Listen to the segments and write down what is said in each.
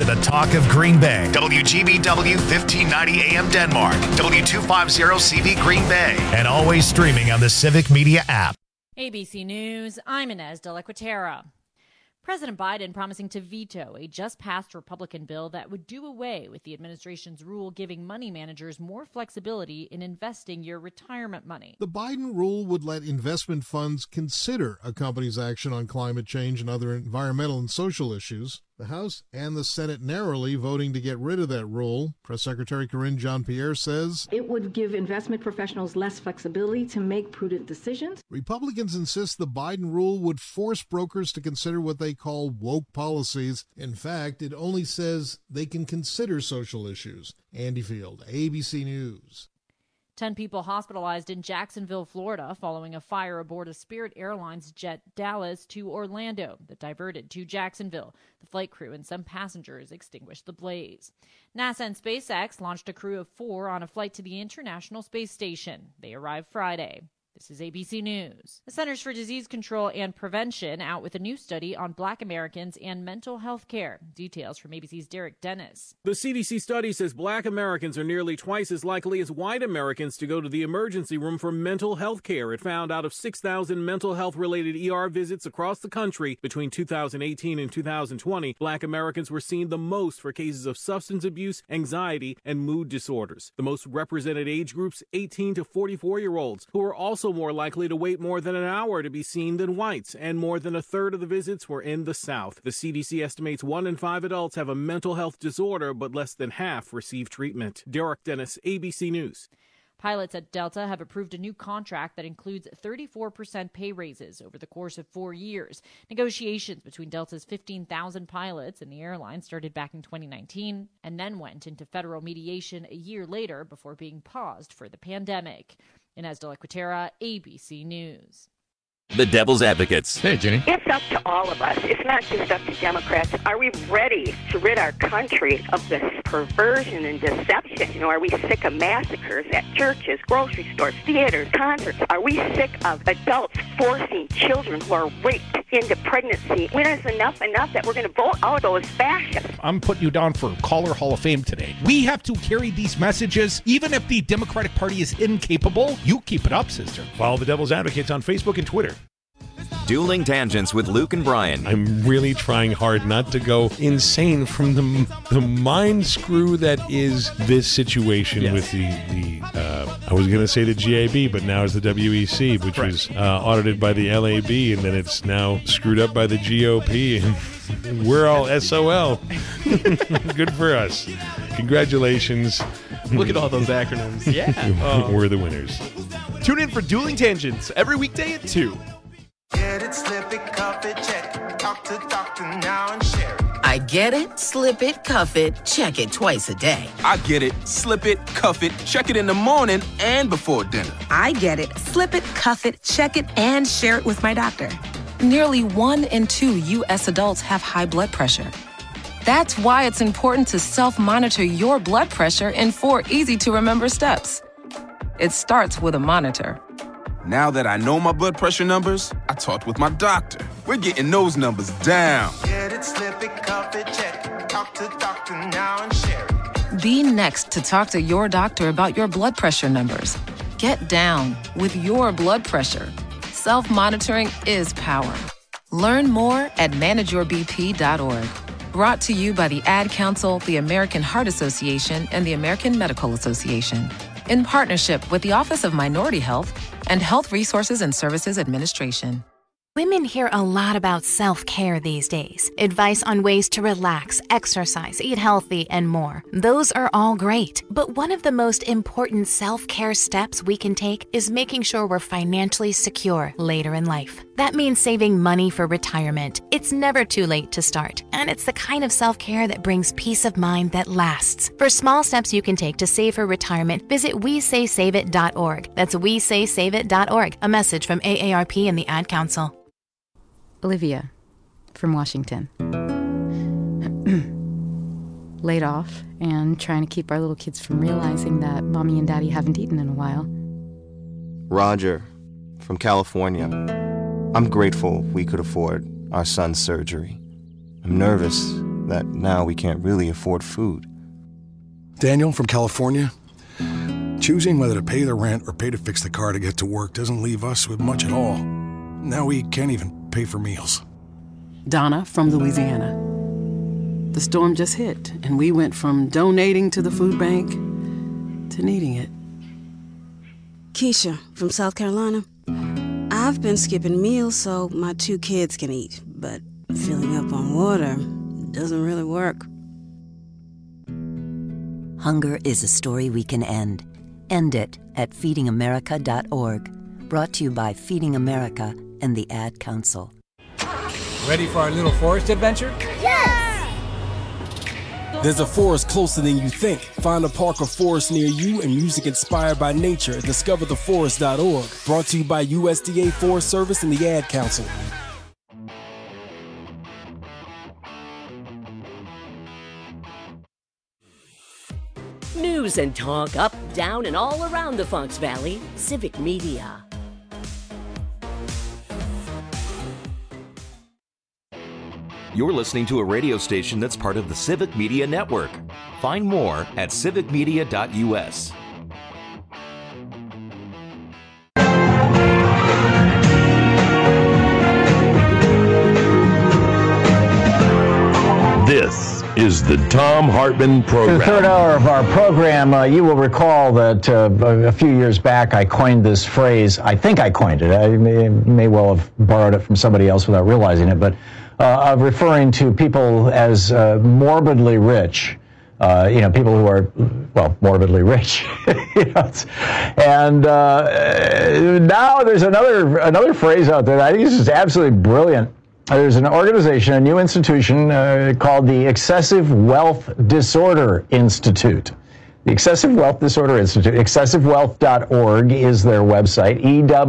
the talk of Green Bay. WGBW 1590 AM Denmark, W250CV Green Bay, and always streaming on the Civic Media app. ABC News, I'm Inez de la Quatera. President Biden promising to veto a just-passed Republican bill that would do away with the administration's rule giving money managers more flexibility in investing your retirement money. The Biden rule would let investment funds consider a company's action on climate change and other environmental and social issues. The House and the Senate narrowly voting to get rid of that rule. Press Secretary Karine Jean-Pierre says it would give investment professionals less flexibility to make prudent decisions. Republicans insist the Biden rule would force brokers to consider what they call woke policies. In fact, it only says they can consider social issues. Andy Field, ABC News. 10 people hospitalized in Jacksonville, Florida, following a fire aboard a Spirit Airlines jet Dallas to Orlando that diverted to Jacksonville. The flight crew and some passengers extinguished the blaze. NASA and SpaceX launched a crew of 4 on a flight to the International Space Station. They arrived Friday. This is ABC News. The Centers for Disease Control and Prevention out with a new study on Black Americans and mental health care. Details from ABC's Derek Dennis. The CDC study says Black Americans are nearly twice as likely as white Americans to go to the emergency room for mental health care. It found out of 6,000 mental health-related ER visits across the country between 2018 and 2020, Black Americans were seen the most for cases of substance abuse, anxiety, and mood disorders. The most represented age groups, 18 to 44-year-olds, who were also more likely to wait more than an hour to be seen than whites, and more than a third of the visits were in the South. The CDC estimates 1 in 5 adults have a mental health disorder, but less than half receive treatment. Derek Dennis, ABC News. Pilots at Delta have approved a new contract that includes 34% pay raises over the course of 4 years. Negotiations between Delta's 15,000 pilots and the airline started back in 2019 and then went into federal mediation a year later before being paused for the pandemic. Inez de la Quatera, ABC News. The Devil's Advocates. Hey, Jenny. It's up to all of us. It's not just up to Democrats. Are we ready to rid our country of this perversion and deception? You know, are we sick of massacres at churches, grocery stores, theaters, concerts? Are we sick of adults forcing children who are raped into pregnancy? When is enough that we're going to vote out those fascists? I'm putting you down for Caller Hall of Fame today. We have to carry these messages. Even if the Democratic Party is incapable, you keep it up, sister. Follow the Devil's Advocates on Facebook and Twitter. Dueling Tangents with Luke and Brian. I'm really trying hard not to go insane from the mind screw that is this situation with the I was going to say the GAB, but now it's the WEC, which was audited by the LAB, and then it's now screwed up by the GOP, and we're all SOL. Good for us. Congratulations. Look at all those acronyms. Yeah. We're the winners. Tune in for Dueling Tangents every weekday at 2. Get it, slip it, cuff it, check it. Talk to doctor now and share it. I get it, slip it, cuff it, check it twice a day. I get it, slip it, cuff it, check it in the morning and before dinner. I get it, slip it, cuff it, check it, and share it with my doctor. Nearly 1 in 2 U.S. adults have high blood pressure. That's why it's important to self-monitor your blood pressure in 4 easy-to-remember steps. It starts with a monitor. Now that I know my blood pressure numbers, I talked with my doctor. We're getting those numbers down. Get it, slip it, cuff it, check it. Talk to doctor now and share it. Be next to talk to your doctor about your blood pressure numbers. Get down with your blood pressure. Self-monitoring is power. Learn more at manageyourbp.org. Brought to you by the Ad Council, the American Heart Association, and the American Medical Association. In partnership with the Office of Minority Health and Health Resources and Services Administration. Women hear a lot about self-care these days. Advice on ways to relax, exercise, eat healthy, and more. Those are all great. But one of the most important self-care steps we can take is making sure we're financially secure later in life. That means saving money for retirement. It's never too late to start. And it's the kind of self-care that brings peace of mind that lasts. For small steps you can take to save for retirement, visit WeSaySaveIt.org. That's WeSaySaveIt.org. A message from AARP and the Ad Council. Olivia from Washington. Laid off and trying to keep our little kids from realizing that mommy and daddy haven't eaten in a while. Roger from California. I'm grateful we could afford our son's surgery. I'm nervous that now we can't really afford food. Daniel from California. Choosing whether to pay the rent or pay to fix the car to get to work doesn't leave us with much at all. Now we can't even pay for meals. Donna from Louisiana. The storm just hit, and we went from donating to the food bank to needing it. Keisha from South Carolina. I've been skipping meals so my 2 kids can eat, but filling up on water doesn't really work. Hunger is a story we can end. End it at feedingamerica.org. Brought to you by Feeding America and the Ad Council. Ready for our little forest adventure? Yes! There's a forest closer than you think. Find a park or forest near you and music inspired by nature at discovertheforest.org. Brought to you by USDA Forest Service and the Ad Council. News and talk up, down, and all around the Fox Valley. Civic Media. You're listening to a radio station that's part of the Civic Media Network. Find more at civicmedia.us. This is the Thom Hartmann Program. The third hour of our program, you will recall that a few years back I coined this phrase. I think I coined it. I may well have borrowed it from somebody else without realizing it, but of referring to people as morbidly rich. People who are, morbidly rich. And now there's another phrase out there that I think is just absolutely brilliant. There's an organization, a new institution called the Excessive Wealth Disorder Institute. The Excessive Wealth Disorder Institute, excessivewealth.org is their website.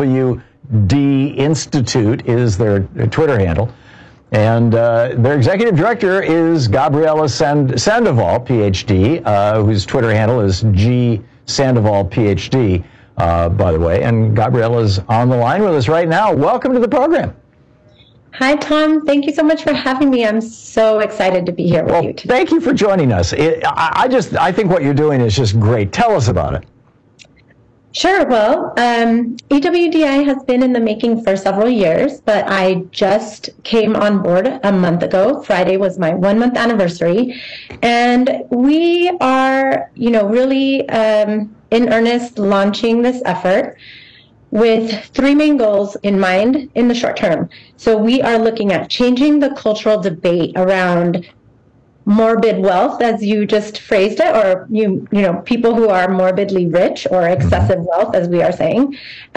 EWD Institute is their Twitter handle. And their executive director is Gabriela Sandoval, PhD, whose Twitter handle is G Sandoval, PhD, by the way. And Gabriela's on the line with us right now. Welcome to the program. Hi, Tom. Thank you so much for having me. I'm so excited to be here with you today. Thank you for joining us. I think what you're doing is just great. Tell us about it. Sure. Well, EWDI has been in the making for several years, but I just came on board a month ago. Friday was my 1-month anniversary. And we are, really in earnest launching this effort with 3 main goals in mind in the short term. So we are looking at changing the cultural debate around morbid wealth, as you just phrased it, or people who are morbidly rich or excessive wealth, as we are saying.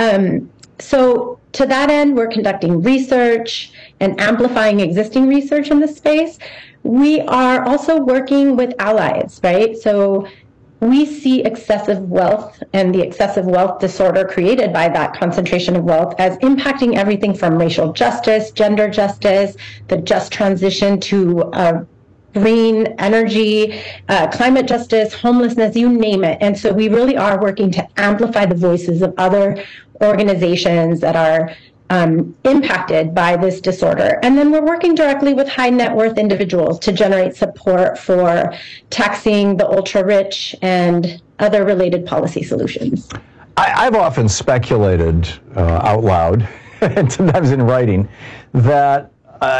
So to that end, we're conducting research and amplifying existing research in this space. We are also working with allies, right? So we see excessive wealth and the excessive wealth disorder created by that concentration of wealth as impacting everything from racial justice, gender justice, the just transition to green energy, climate justice, homelessness, you name it. And so we really are working to amplify the voices of other organizations that are impacted by this disorder. And then we're working directly with high net worth individuals to generate support for taxing the ultra rich and other related policy solutions. I've often speculated out loud, and sometimes in writing, that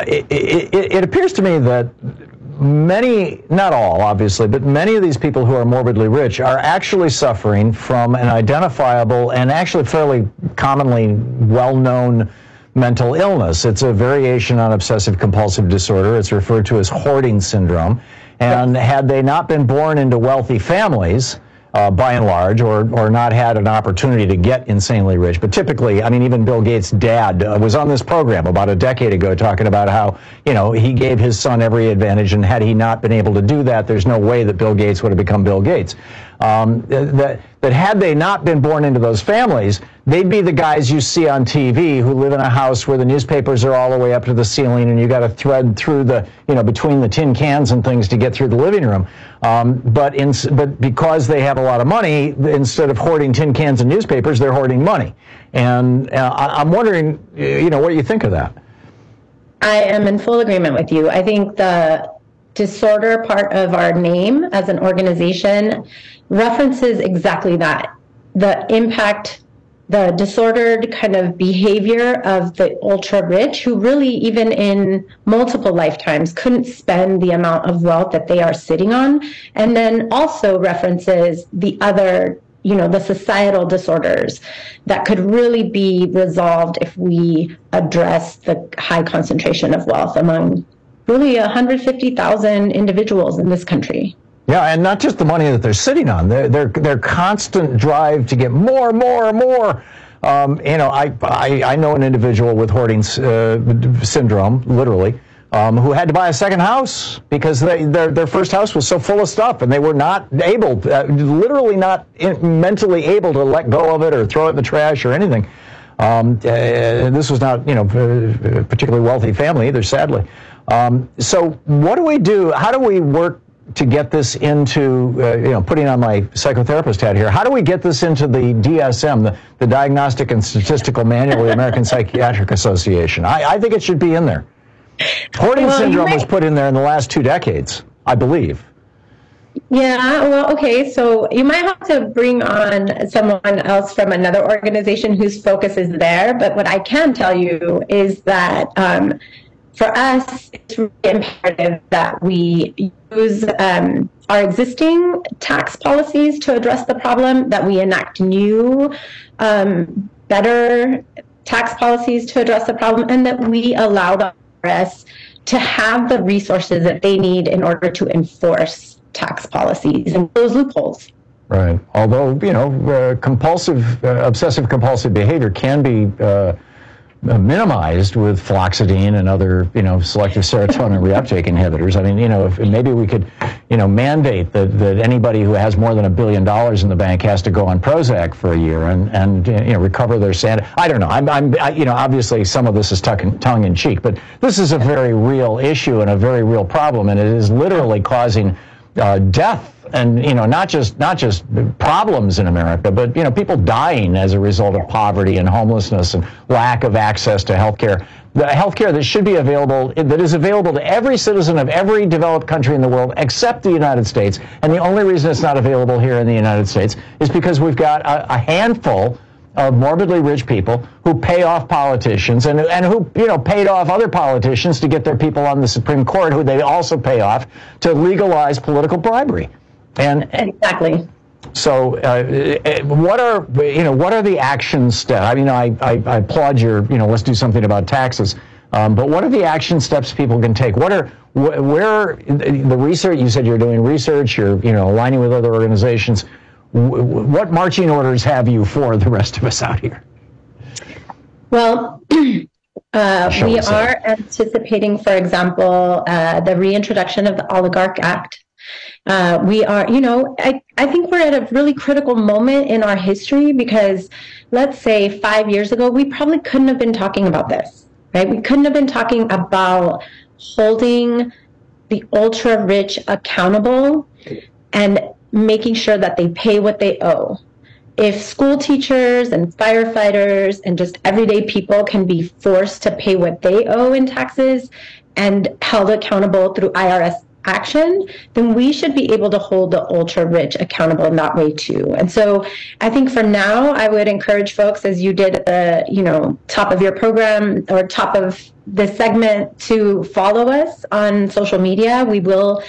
it appears to me that many, not all obviously, but many of these people who are morbidly rich are actually suffering from an identifiable and actually fairly commonly well-known mental illness. It's a variation on obsessive compulsive disorder. It's referred to as hoarding syndrome. And had they not been born into wealthy families, by and large, or not had an opportunity to get insanely rich. But typically, I mean, even Bill Gates' dad was on this program about a decade ago talking about how, he gave his son every advantage, and had he not been able to do that, there's no way that Bill Gates would have become Bill Gates. That had they not been born into those families, they'd be the guys you see on TV who live in a house where the newspapers are all the way up to the ceiling, and you got to thread through the, between the tin cans and things to get through the living room. But because they have a lot of money, instead of hoarding tin cans and newspapers, they're hoarding money. And I'm wondering, what you think of that. I am in full agreement with you. I think the disorder part of our name as an organization references exactly that. The impact, the disordered kind of behavior of the ultra rich who really, even in multiple lifetimes, couldn't spend the amount of wealth that they are sitting on. And then also references the other, the societal disorders that could really be resolved if we address the high concentration of wealth among really 150,000 individuals in this country. Yeah, and not just the money that they're sitting on, their constant drive to get more. I know an individual with hoarding syndrome, literally, who had to buy a second house because their first house was so full of stuff, and they were not able, literally not mentally able to let go of it or throw it in the trash or anything. This was not, a particularly wealthy family either, sadly. So what do we do? How do we work to get this into, putting on my psychotherapist hat here, how do we get this into the DSM, the Diagnostic and Statistical Manual of the American Psychiatric Association? I think it should be in there. Hoarding syndrome was put in there in the last 2 decades, I believe. Yeah, well, okay, so you might have to bring on someone else from another organization whose focus is there, but what I can tell you is that for us, it's really imperative that we use our existing tax policies to address the problem, that we enact new, better tax policies to address the problem, and that we allow the IRS to have the resources that they need in order to enforce tax policies and those loopholes. Right. Although, obsessive compulsive behavior can be minimized with fluoxetine and other, selective serotonin reuptake inhibitors. I mean, if maybe we could, mandate that anybody who has more than $1 billion in the bank has to go on Prozac for a year and recover their sanity. I don't know. I'm obviously some of this is tongue in cheek, but this is a very real issue and a very real problem, and it is literally causing death. And not just problems in America, but people dying as a result of poverty and homelessness and lack of access to health care. The health care that should be available, that is available to every citizen of every developed country in the world except the United States. And the only reason it's not available here in the United States is because we've got a handful of morbidly rich people who pay off politicians and who paid off other politicians to get their people on the Supreme Court, who they also pay off to legalize political bribery. And exactly. So, what are the action steps? I mean, I applaud your, let's do something about taxes. But what are the action steps people can take? Where the research? You said you're doing research. You're, aligning with other organizations. What marching orders have you for the rest of us out here? Well, we are anticipating, for example, the reintroduction of the Oligarch Act. We are, I think we're at a really critical moment in our history because, let's say 5 years ago, we probably couldn't have been talking about this, right? We couldn't have been talking about holding the ultra rich accountable and making sure that they pay what they owe. If school teachers and firefighters and just everyday people can be forced to pay what they owe in taxes and held accountable through IRS action, then we should be able to hold the ultra rich accountable in that way too. And so I think for now, I would encourage folks, as you did at the top of your program or top of this segment, to follow us on social media. We will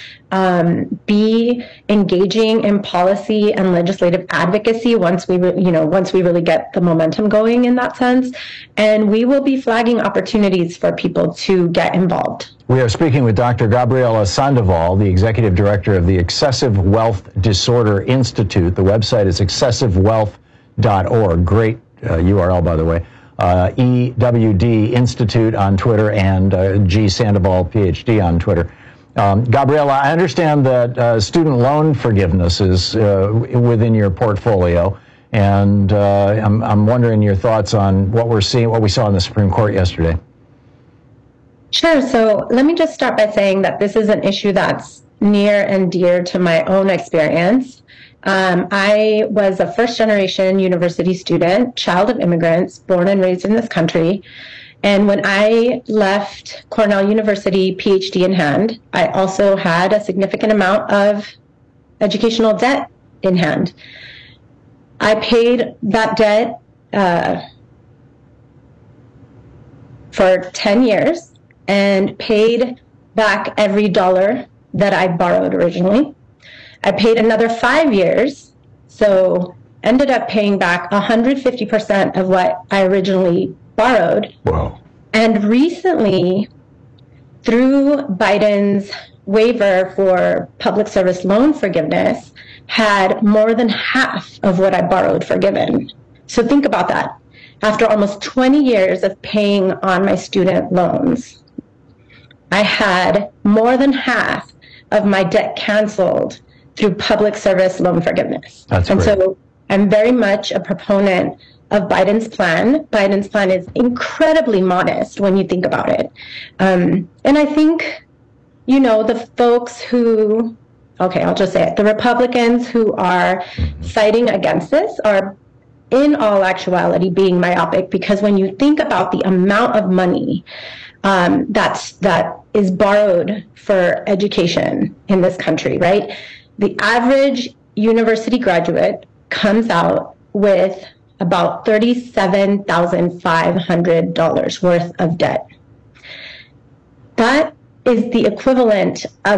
be engaging in policy and legislative advocacy once we really get the momentum going in that sense. And we will be flagging opportunities for people to get involved. We are speaking with Dr. Gabriela Sandoval, the executive director of the Excessive Wealth Disorder Institute. The website is excessivewealth.org. Great URL, by the way. EWD Institute on Twitter and G. Sandoval, PhD on Twitter. Gabriela, I understand that student loan forgiveness is within your portfolio, and I'm wondering your thoughts on what we saw in the Supreme Court yesterday. Sure. So let me just start by saying that this is an issue that's near and dear to my own experience. I was a first-generation university student, child of immigrants, born and raised in this country. And when I left Cornell University, PhD in hand, I also had a significant amount of educational debt in hand. I paid that debt for 10 years and paid back every dollar that I borrowed originally. I paid another 5 years, so ended up paying back 150% of what I originally borrowed. Wow. And recently, through Biden's waiver for public service loan forgiveness, had more than half of what I borrowed forgiven. So think about that. After almost 20 years of paying on my student loans, I had more than half of my debt canceled through public service loan forgiveness. That's and great. So I'm very much a proponent of Biden's plan. Biden's plan is incredibly modest when you think about it. And I think, you know, the folks who, okay, I'll just say it, the Republicans who are fighting against this are in all actuality being myopic, because when you think about the amount of money that is borrowed for education in this country, right? The average university graduate comes out with about $37,500 worth of debt. That is the equivalent of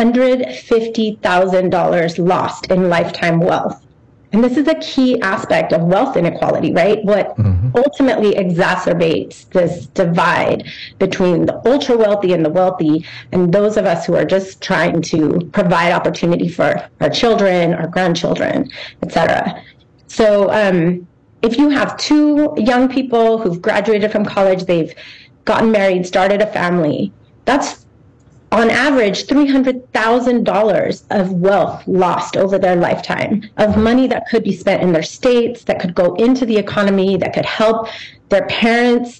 $150,000 lost in lifetime wealth. And this is a key aspect of wealth inequality, right? What ultimately exacerbates this divide between the ultra wealthy and the wealthy, and those of us who are just trying to provide opportunity for our children, our grandchildren, etc. So if you have two young people who've graduated from college, they've gotten married, started a family, that's on average $300,000 of wealth lost over their lifetime, of money that could be spent in their states, that could go into the economy, that could help their parents,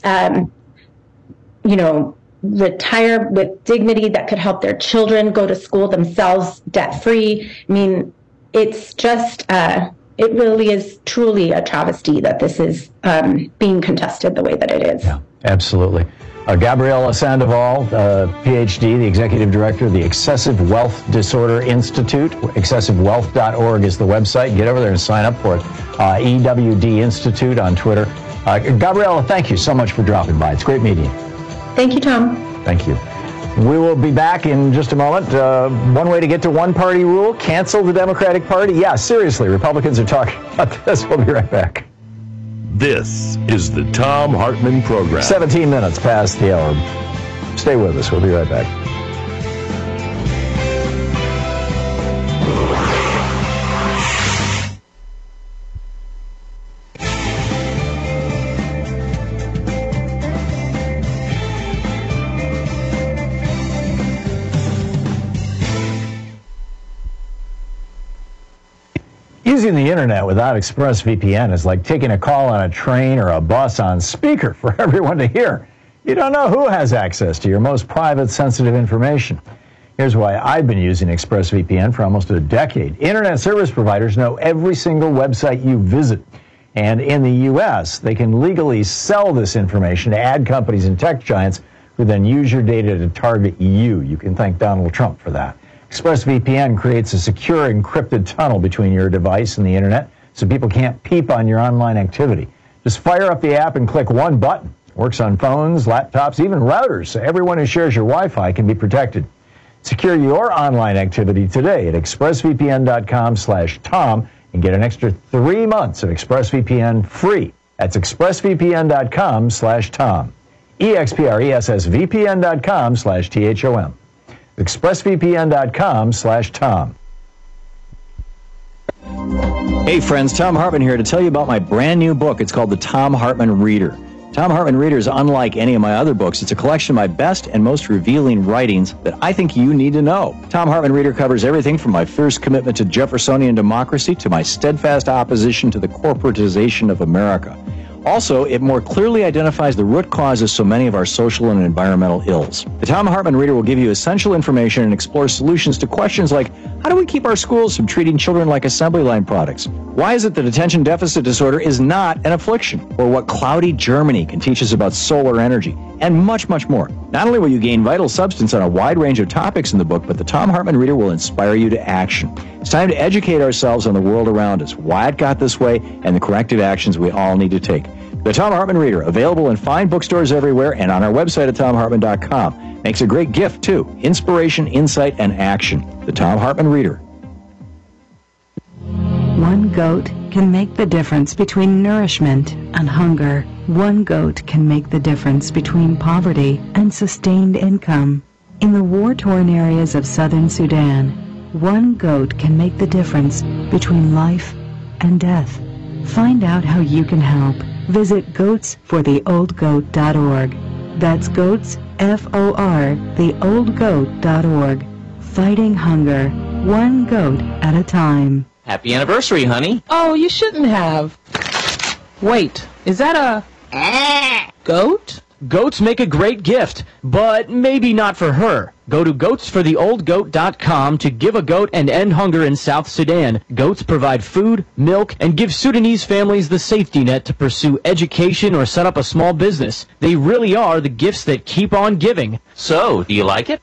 retire with dignity, that could help their children go to school themselves debt-free. I mean, it's just, it really is truly a travesty that this is being contested the way that it is. Yeah, absolutely. Gabriela Sandoval, PhD, the executive director of the Excessive Wealth Disorder Institute. Excessivewealth.org is the website. Get over there and sign up for it. EWD Institute on Twitter. Gabriela, thank you so much for dropping by. It's great meeting you. Thank you, Tom. Thank you. We will be back in just a moment. One way to get to one-party rule, cancel the Democratic Party. Yeah, seriously, Republicans are talking about this. We'll be right back. This is the Thom Hartmann Program. 17 minutes past the hour. Stay with us. We'll be right back. Using the internet without ExpressVPN is like taking a call on a train or a bus on speaker for everyone to hear. You don't know who has access to your most private, sensitive information. Here's why I've been using ExpressVPN for almost a decade. Internet service providers know every single website you visit. And in the U.S., they can legally sell this information to ad companies and tech giants who then use your data to target you. You can thank Donald Trump for that. ExpressVPN creates a secure encrypted tunnel between your device and the internet so people can't peep on your online activity. Just fire up the app and click one button. It works on phones, laptops, even routers, so everyone who shares your Wi-Fi can be protected. Secure your online activity today at expressvpn.com/Tom and get an extra 3 months of ExpressVPN free. That's expressvpn.com/Tom. EXPRESSVPN.com/THOM. expressvpn.com/Tom. Hey friends, Thom Hartmann here to tell you about my brand new book. It's called The Thom Hartmann Reader. Thom Hartmann Reader is unlike any of my other books. It's a collection of my best and most revealing writings that I think you need to know. Thom Hartmann Reader covers everything from my fierce commitment to Jeffersonian democracy to my steadfast opposition to the corporatization of America. Also, it more clearly identifies the root causes so many of our social and environmental ills. The Thom Hartmann Reader will give you essential information and explore solutions to questions like, how do we keep our schools from treating children like assembly line products? Why is it that attention deficit disorder is not an affliction? Or what cloudy Germany can teach us about solar energy? And much, much more. Not only will you gain vital substance on a wide range of topics in the book, but the Thom Hartmann Reader will inspire you to action. It's time to educate ourselves on the world around us, why it got this way, and the corrective actions we all need to take. The Thom Hartmann Reader, available in fine bookstores everywhere and on our website at thomhartmann.com. Makes a great gift, too. Inspiration, insight, and action. The Thom Hartmann Reader. One goat can make the difference between nourishment and hunger. One goat can make the difference between poverty and sustained income. In the war-torn areas of southern Sudan, one goat can make the difference between life and death. Find out how you can help. Visit goatsfortheoldgoat.org. That's goats, F-O-R, theoldgoat.org. Fighting hunger, one goat at a time. Happy anniversary, honey. Oh, you shouldn't have. Wait, is that a goat? Goats make a great gift, but maybe not for her. Go to goatsfortheoldgoat.com to give a goat and end hunger in South Sudan. Goats provide food, milk, and give Sudanese families the safety net to pursue education or set up a small business. They really are the gifts that keep on giving. So, do you like it?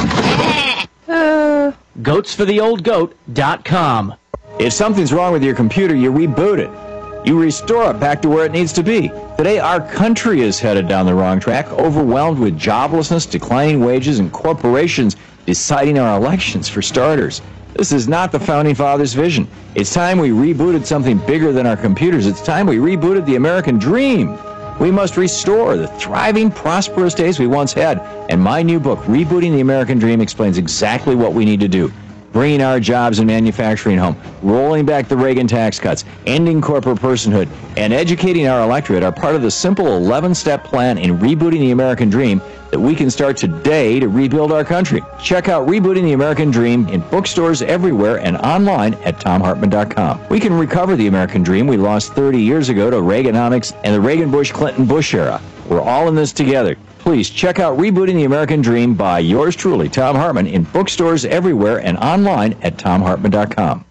Goatsfortheoldgoat.com. If something's wrong with your computer, you reboot it. You restore it back to where it needs to be. Today, our country is headed down the wrong track, overwhelmed with joblessness, declining wages, and corporations deciding our elections, for starters. This is not the Founding Fathers' vision. It's time we rebooted something bigger than our computers. It's time we rebooted the American dream. We must restore the thriving, prosperous days we once had. And my new book, Rebooting the American Dream, explains exactly what we need to do. Bringing our jobs and manufacturing home, rolling back the Reagan tax cuts, ending corporate personhood, and educating our electorate are part of the simple 11-step plan in rebooting the American dream that we can start today to rebuild our country. Check out Rebooting the American Dream in bookstores everywhere and online at thomhartmann.com. We can recover the American dream we lost 30 years ago to Reaganomics and the Reagan-Bush-Clinton-Bush era. We're all in this together. Please check out Rebooting the American Dream by yours truly, Thom Hartmann, in bookstores everywhere and online at thomhartmann.com.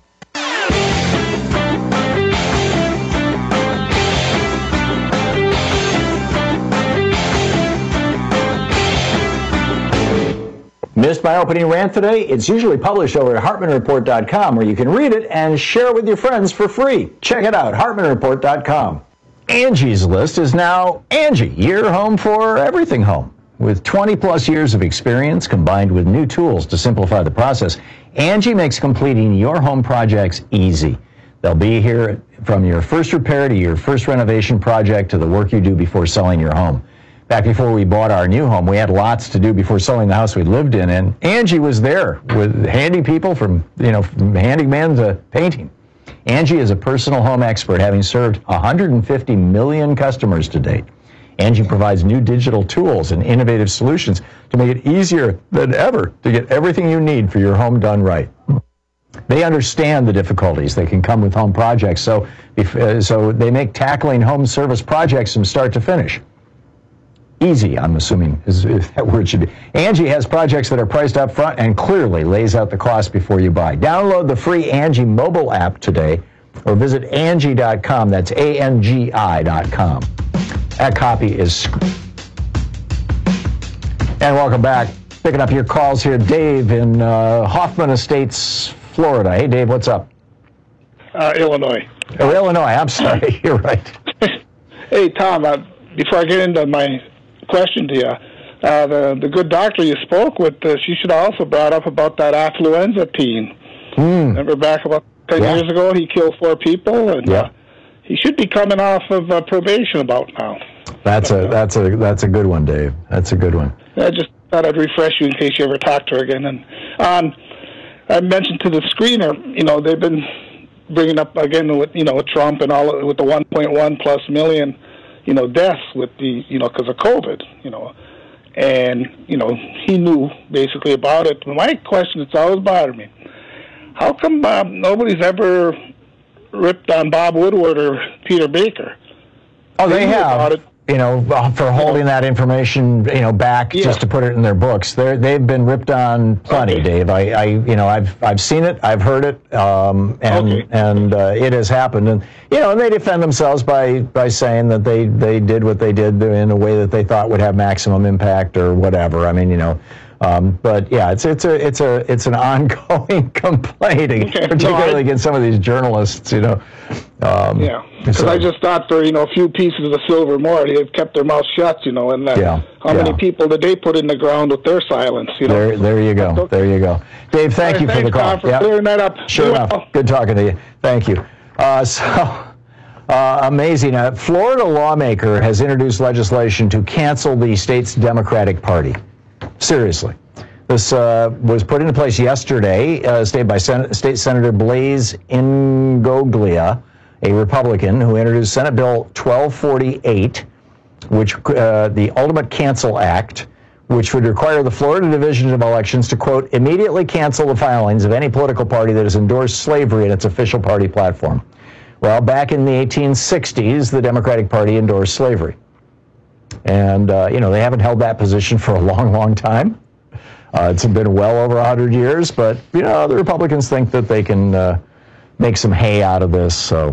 Missed my opening rant today? It's usually published over at hartmannreport.com, where you can read it and share it with your friends for free. Check it out, hartmannreport.com. Angie's List is now Angie, your home for everything home. With 20-plus years of experience combined with new tools to simplify the process, Angie makes completing your home projects easy. They'll be here from your first repair to your first renovation project to the work you do before selling your home. Back before we bought our new home, we had lots to do before selling the house we lived in, and Angie was there with handy people from handyman to painting. Angie is a personal home expert, having served 150 million customers to date. Angie provides new digital tools and innovative solutions to make it easier than ever to get everything you need for your home done right. They understand the difficulties that can come with home projects, so they make tackling home service projects from start to finish easy, I'm assuming is that word should be. Angie has projects that are priced up front and clearly lays out the cost before you buy. Download the free Angie mobile app today or visit Angie.com. That's ANGI.com. That copy is... And welcome back. Picking up your calls here. Dave in Hoffman Estates, Florida. Hey, Dave, what's up? Illinois. Oh, Illinois. I'm sorry. You're right. Hey, Tom, before I get into my question to you, the good doctor you spoke with, she should have also brought up about that affluenza teen. Remember back about 10 years ago, he killed 4 people, and he should be coming off of probation about now. That's a good one, Dave. That's a good one. I just thought I'd refresh you in case you ever talk to her again. And I mentioned to the screener, they've been bringing up again with with Trump and all with the 1.1+ million. Deaths with the, because of COVID, and, he knew basically about it. My question, it's always bothered me. How come nobody's ever ripped on Bob Woodward or Peter Baker? Oh, they knew have. about it. For holding that information, back just to put it in their books. They've been ripped on plenty, Dave. I've seen it, I've heard it, and it has happened. And and they defend themselves by saying that they did what they did in a way that they thought would have maximum impact or whatever. I mean, but yeah, it's an ongoing complaint, particularly against some of these journalists. Because I just thought for a few pieces of silver more, they've kept their mouth shut. And how many people did they put in the ground with their silence? There you go. There you go, Dave. Thank you for the call. Tom, for clearing that up. Sure enough. Good talking to you. Thank you. Amazing. A Florida lawmaker has introduced legislation to cancel the state's Democratic Party. Seriously. This was put into place yesterday, stated by State Senator Blaise Ingoglia, a Republican, who introduced Senate Bill 1248, which the Ultimate Cancel Act, which would require the Florida Division of Elections to, quote, immediately cancel the filings of any political party that has endorsed slavery in its official party platform. Well, back in the 1860s, the Democratic Party endorsed slavery. And, they haven't held that position for a long, long time. It's been well over 100 years, but, the Republicans think that they can make some hay out of this, so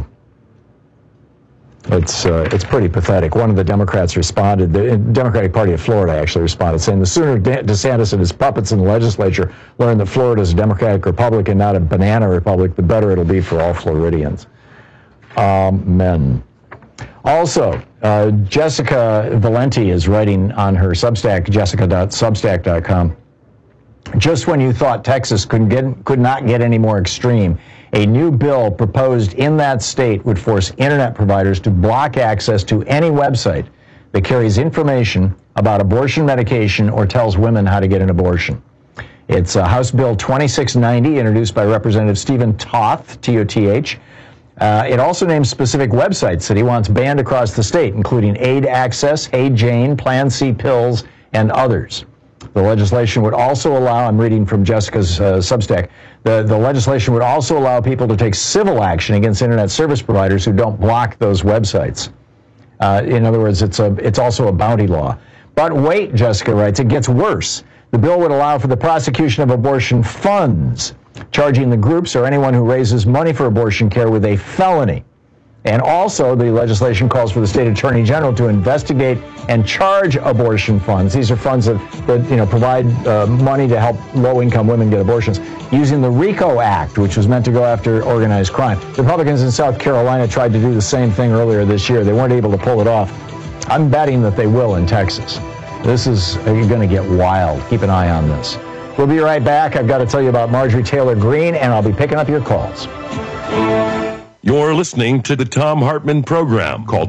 it's pretty pathetic. One of the Democrats responded, the Democratic Party of Florida actually responded, saying the sooner DeSantis and his puppets in the legislature learn that Florida is a Democratic Republic and not a banana republic, the better it'll be for all Floridians. Amen. Also, Jessica Valenti is writing on her Substack, jessica.substack.com. Just when you thought Texas could not get any more extreme, a new bill proposed in that state would force internet providers to block access to any website that carries information about abortion medication or tells women how to get an abortion. It's House Bill 2690, introduced by Representative Stephen Toth, T-O-T-H. It also names specific websites that he wants banned across the state, including Aid Access, Hey Jane, Plan C Pills, and others. The legislation would also allow, I'm reading from Jessica's Substack, the legislation would also allow people to take civil action against internet service providers who don't block those websites. In other words, it's also a bounty law. But wait, Jessica writes, it gets worse. The bill would allow for the prosecution of abortion funds, charging the groups or anyone who raises money for abortion care with a felony. And also, the legislation calls for the state attorney general to investigate and charge abortion funds. These are funds that provide money to help low-income women get abortions, using the RICO Act, which was meant to go after organized crime. The Republicans in South Carolina tried to do the same thing earlier this year. They weren't able to pull it off. I'm betting that they will in Texas. This is going to get wild. Keep an eye on this. We'll be right back. I've got to tell you about Marjorie Taylor Greene, and I'll be picking up your calls. You're listening to the Thom Hartmann Program. Call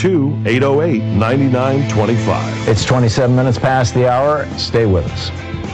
202-808-9925. It's 27 minutes past the hour. Stay with us.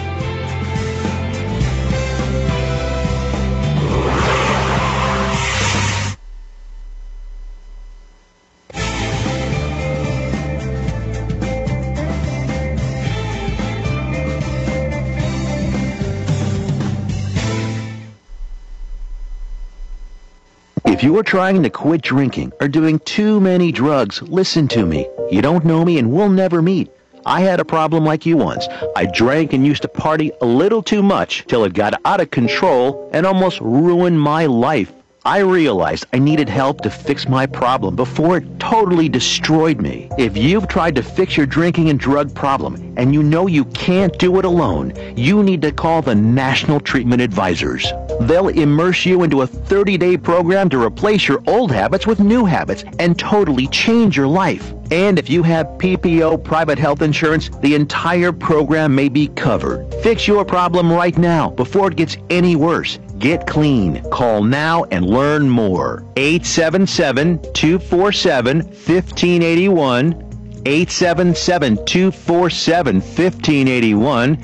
If you are trying to quit drinking or doing too many drugs, listen to me. You don't know me and we'll never meet. I had a problem like you once. I drank and used to party a little too much till it got out of control and almost ruined my life. I realized I needed help to fix my problem before it totally destroyed me. If you've tried to fix your drinking and drug problem and you know you can't do it alone, you need to call the National Treatment Advisors. They'll immerse you into a 30-day program to replace your old habits with new habits and totally change your life. And if you have PPO private health insurance, the entire program may be covered. Fix your problem right now before it gets any worse. Get clean. Call now and learn more. 877-247-1581. 877-247-1581.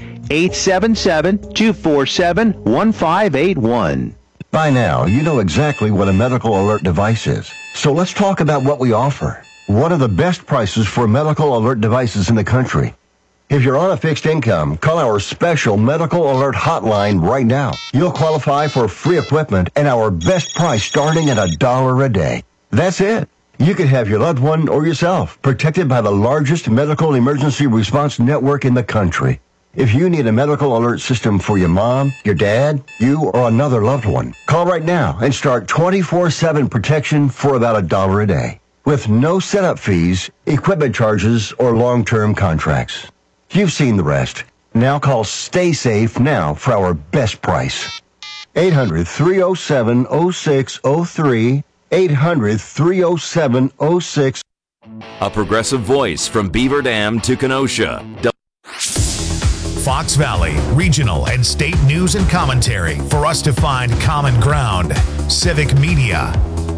877-247-1581. By now, you know exactly what a medical alert device is. So let's talk about what we offer. What are the best prices for medical alert devices in the country? If you're on a fixed income, call our special medical alert hotline right now. You'll qualify for free equipment and our best price starting at $1 a day. That's it. You could have your loved one or yourself protected by the largest medical emergency response network in the country. If you need a medical alert system for your mom, your dad, you, or another loved one, call right now and start 24/7 protection for about $1 a day, with no setup fees, equipment charges, or long-term contracts. You've seen the rest. Now call Stay Safe now for our best price. 800-307-0603, 800-307-06. A progressive voice from Beaver Dam to Kenosha. Fox Valley, regional and state news and commentary for us to find common ground. Civic Media.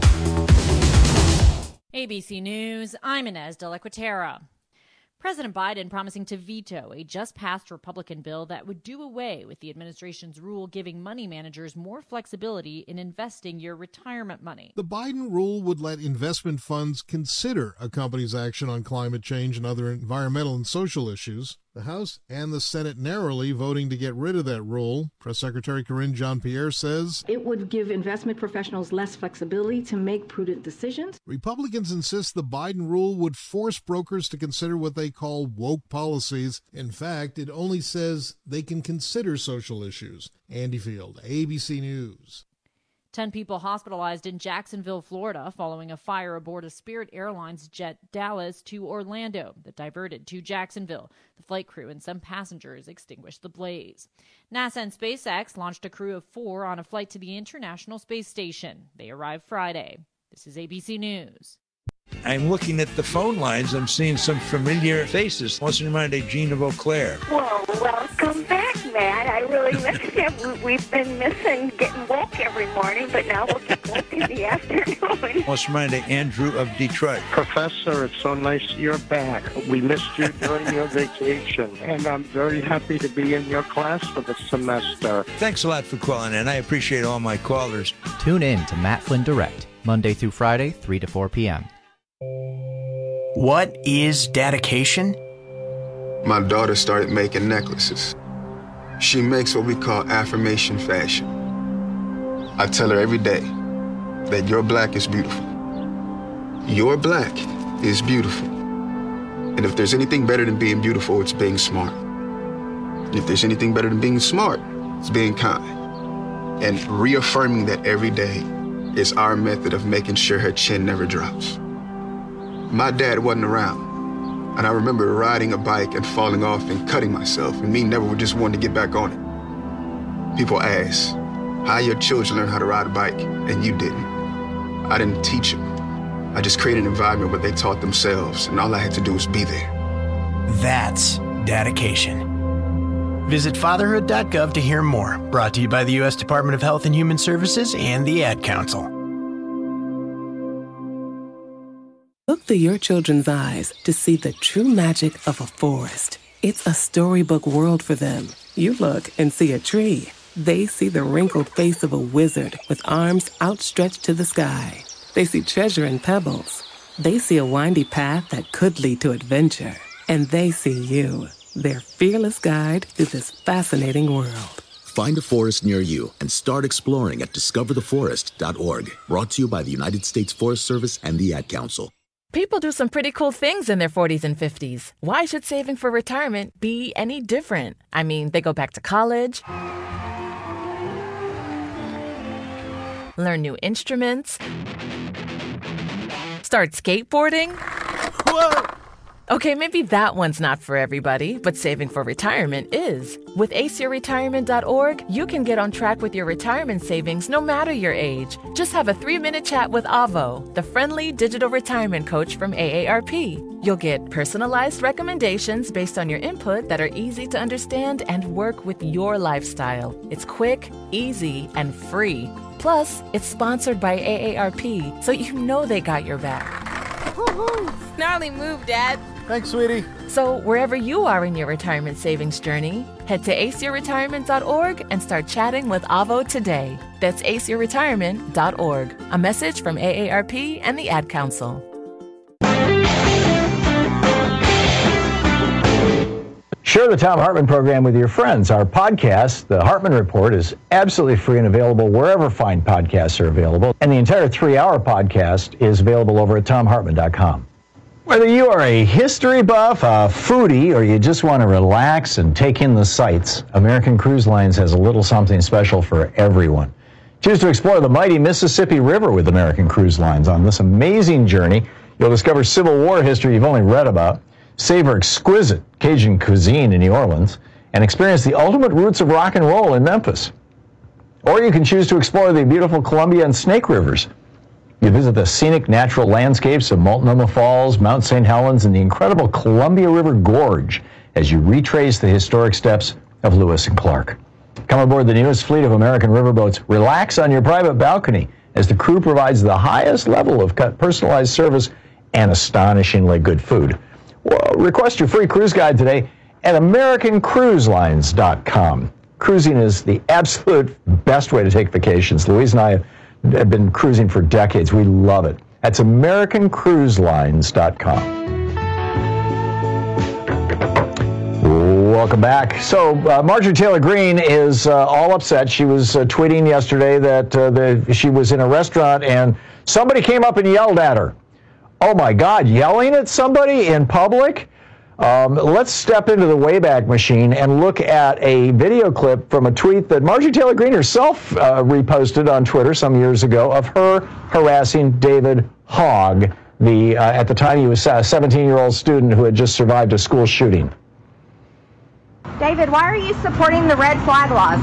ABC News, I'm Inez de la Quatera. President Biden promising to veto a just-passed Republican bill that would do away with the administration's rule giving money managers more flexibility in investing your retirement money. The Biden rule would let investment funds consider a company's action on climate change and other environmental and social issues. The House and the Senate narrowly voting to get rid of that rule. Press Secretary Karine Jean-Pierre says it would give investment professionals less flexibility to make prudent decisions. Republicans insist the Biden rule would force brokers to consider what they call woke policies. In fact, it only says they can consider social issues. Andy Field, ABC News. 10 people hospitalized in Jacksonville, Florida, following a fire aboard a Spirit Airlines jet Dallas to Orlando that diverted to Jacksonville. The flight crew and some passengers extinguished the blaze. NASA and SpaceX launched a crew of 4 on a flight to the International Space Station. They arrived Friday. This is ABC News. I'm looking at the phone lines. I'm seeing some familiar faces. What's reminded Gene of Eau Claire? Well, welcome back, Matt. I really missed you. We've been missing getting woke every morning, but now we'll get woke in the afternoon. What's reminded Andrew of Detroit? Professor, it's so nice you're back. We missed you during your vacation, and I'm very happy to be in your class for the semester. Thanks a lot for calling in. I appreciate all my callers. Tune in to Matt Flynn Direct, Monday through Friday, 3 to 4 p.m. What is dedication? My daughter started making necklaces. She makes what we call affirmation fashion. I tell her every day that your black is beautiful. Your black is beautiful. And if there's anything better than being beautiful, it's being smart. And if there's anything better than being smart, it's being kind. And reaffirming that every day is our method of making sure her chin never drops. My dad wasn't around, and I remember riding a bike and falling off and cutting myself, and me never just wanting to get back on it. People ask, how your children learn how to ride a bike, and you didn't. I didn't teach them. I just created an environment where they taught themselves, and all I had to do was be there. That's dedication. Visit fatherhood.gov to hear more. Brought to you by the U.S. Department of Health and Human Services and the Ad Council. Look through your children's eyes to see the true magic of a forest. It's a storybook world for them. You look and see a tree. They see the wrinkled face of a wizard with arms outstretched to the sky. They see treasure in pebbles. They see a windy path that could lead to adventure. And they see you, their fearless guide through this fascinating world. Find a forest near you and start exploring at discovertheforest.org. Brought to you by the United States Forest Service and the Ad Council. People do some pretty cool things in their 40s and 50s. Why should saving for retirement be any different? I mean, they go back to college, learn new instruments, start skateboarding. Whoa! Okay, maybe that one's not for everybody, but saving for retirement is. With aceyourretirement.org, you can get on track with your retirement savings no matter your age. Just have a 3-minute chat with Avo, the friendly digital retirement coach from AARP. You'll get personalized recommendations based on your input that are easy to understand and work with your lifestyle. It's quick, easy, and free. Plus, it's sponsored by AARP, so you know they got your back. Gnarly move, Dad. Thanks, sweetie. So wherever you are in your retirement savings journey, head to aceyourretirement.org and start chatting with Avo today. That's aceyourretirement.org. A message from AARP and the Ad Council. Share the Thom Hartmann program with your friends. Our podcast, The Hartmann Report, is absolutely free and available wherever fine podcasts are available. And the entire 3-hour podcast is available over at ThomHartmann.com. Whether you are a history buff, a foodie, or you just want to relax and take in the sights, American Cruise Lines has a little something special for everyone. Choose to explore the mighty Mississippi River with American Cruise Lines. On this amazing journey, you'll discover Civil War history you've only read about, savor exquisite Cajun cuisine in New Orleans, and experience the ultimate roots of rock and roll in Memphis. Or you can choose to explore the beautiful Columbia and Snake Rivers. You visit the scenic natural landscapes of Multnomah Falls, Mount St. Helens, and the incredible Columbia River Gorge as you retrace the historic steps of Lewis and Clark. Come aboard the newest fleet of American riverboats. Relax on your private balcony as the crew provides the highest level of personalized service and astonishingly good food. Well, request your free cruise guide today at AmericanCruiseLines.com. Cruising is the absolute best way to take vacations. Louise and I have been cruising for decades. We love it. That's AmericanCruiseLines.com. Welcome back. So Marjorie Taylor Greene is all upset. She was tweeting yesterday that she was in a restaurant and somebody came up and yelled at her. Oh my God, yelling at somebody in public? Let's step into the Wayback Machine and look at a video clip from a tweet that Marjorie Taylor Greene herself reposted on Twitter some years ago of her harassing David Hogg, at the time he was a 17-year-old student who had just survived a school shooting. David, why are you supporting the red flag laws?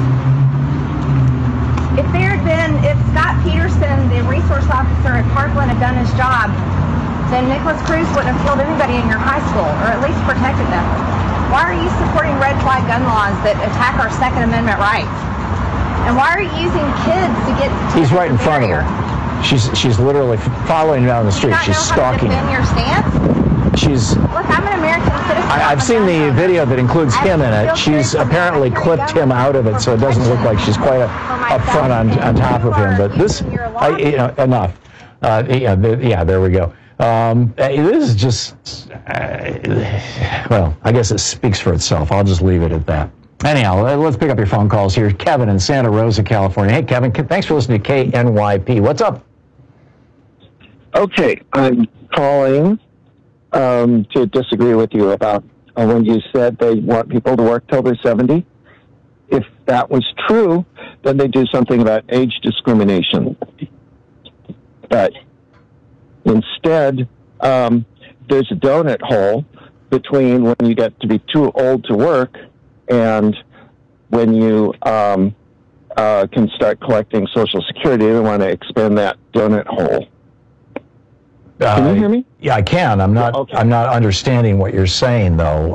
If Scott Peterson, the resource officer at Parkland, had done his job, then Nicholas Cruz wouldn't have killed anybody in your high school, or at least protected them. Why are you supporting red flag gun laws that attack our Second Amendment rights? And why are you using kids to get to He's right in front of her. She's literally following him down the street. She's stalking him. Your stance? Look, I'm an American citizen. I've seen the video that includes him in it. She's apparently clipped him out of it, so it doesn't look like she's quite up front on top of him. But this, enough. There we go. This is just, well, I guess it speaks for itself. I'll just leave it at that. Anyhow, let's pick up your phone calls here. Kevin in Santa Rosa, California. Hey, Kevin, thanks for listening to KNYP. What's up? Okay, I'm calling to disagree with you about when you said they want people to work till they're 70. If that was true, then they do something about age discrimination. But instead, there's a donut hole between when you get to be too old to work and when you can start collecting Social Security. They want to expand that donut hole. Can you hear me? Yeah, I can. I'm not. Okay. I'm not understanding what you're saying, though.